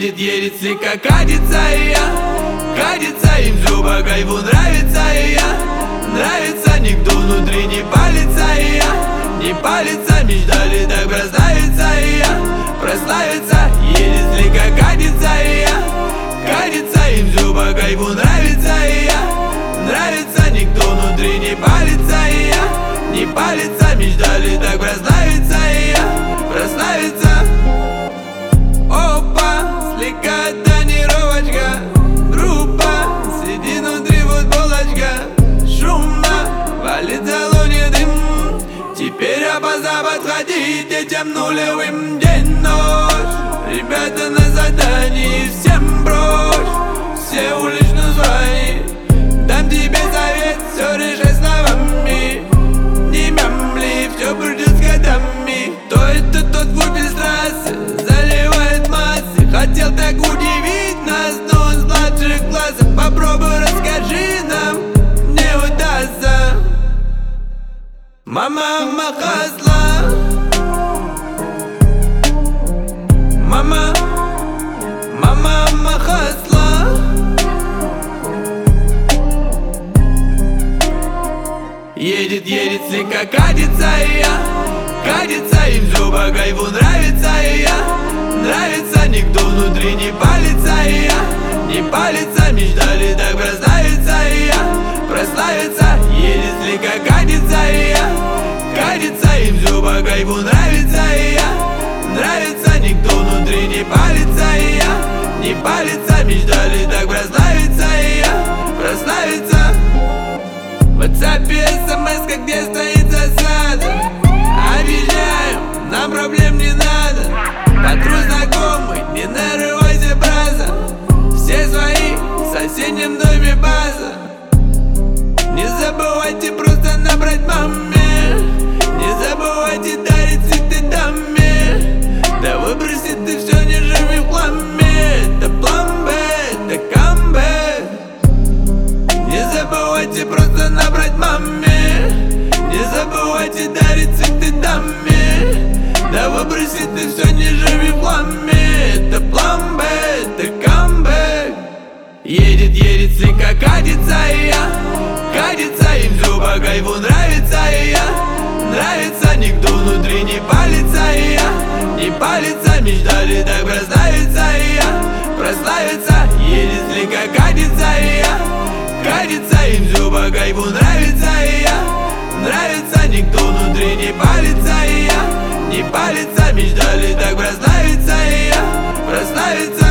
Едет слегка, катится и я, катится им в зубах, кайфу нравится и я. Нравится, никто внутри не палится и я. Не палится, мечтали так прославиться и я. Прославиться, едет слегка, катится и я, катится им в зубах, кайфу нравится и я. Нравится, никто внутри не палится и я. Не палится, мечтали так прославиться и я. Прославиться. Опа, слегка тонировочка, группа, сиди внутри футболочка. Шумно, валит в салоне дым. Теперь опоздав подходить этим нулевым день-ночь. Ребята на задании, всем брось, все улично звони. Дам тебе совет, все решай словами. Не мямли, все придет с годами. То это тот звук без трассы заливает массы. Хотел так удивить нас, но он с младших классов. Попробуй, расскажи нам, не удастся. Мама хасла, мама хасла. Едет слегка, катится и я, катится им в зубах, кайфу нравится и я. Нравится, никто внутри не палится и я. Не палится, мечтали так прославиться и я. Прославиться, едет слегка, катится и я, катится им в зубах, кайфу нравится и я. Нравится, никто внутри не палится и я. Не палится, мечтали так прославиться и я. Прославиться. В WhatsApp смс, где стоит засада. Объезжаем, нам проблем не надо. Патруль знакомый, не нарывайся, браза. Все свои, в соседнем доме база. Не забывайте просто набрать маме. Не забывайте дарить цветы даме. Да выброси ты все, не живи в хламе. Это план Б, это камбэк. Не забывайте просто набрать маме. Не забывайте дарить цветы даме. Да выброси ты все, не живи в хламе. Это план Б, это камбэк. Едет слегка, катится и я, катится им в зубах, кайфу нравится и я. Нравится, никто внутри не палится и я. Не палится, мечтали так прославиться и я. Прославиться, едет слегка, катится и я, катится им в зубах, кайфу нравится и я. Нравится, никто внутри не палится и я. Не палится, мечтали так прославиться и я. Прославиться.